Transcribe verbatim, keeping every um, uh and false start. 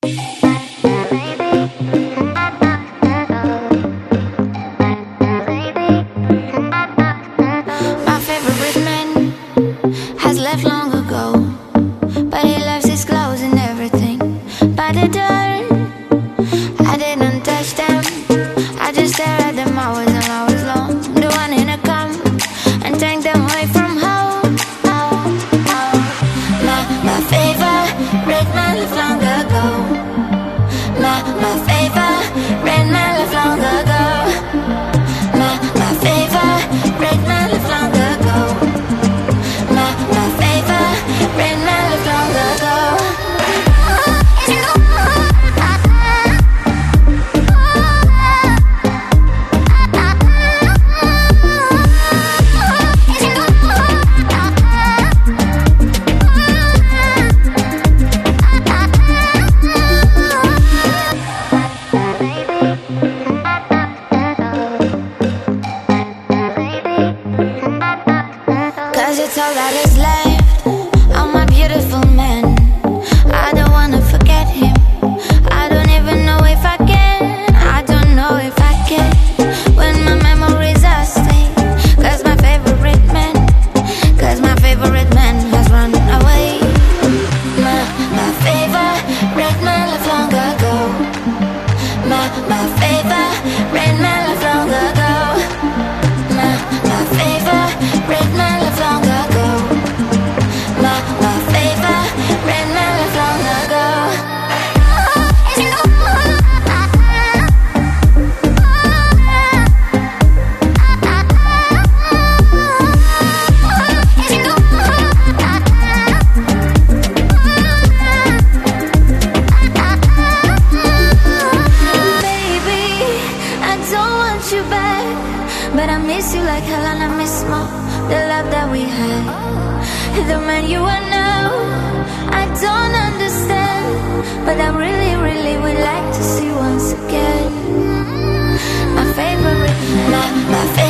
My favorite man has left long ago, but he leaves his clothes and everything by the door. I didn't touch them, I just stare at them hours and hours long. The one in a come and take them away from home. My, my favorite man left long ago. My, my favorite man left long ago. My, my favorite man left long ago. My, my favorite man left long ago. Cause it's all that is left of my beautiful man. I don't wanna forget him, I don't even know if I can. I don't know if I can, when my memories are staying. Cause my favorite man, cause my favorite man has run away. My, my favorite man left long ago. My, my favorite man left long ago. My, my favorite man left long ago. My, my favorite man left long ago. Baby, I don't want you back, but I miss you like hell and I miss more the love that we had. The man you are now, I don't understand, but I really, really would like to see once again. My favorite, my, my favorite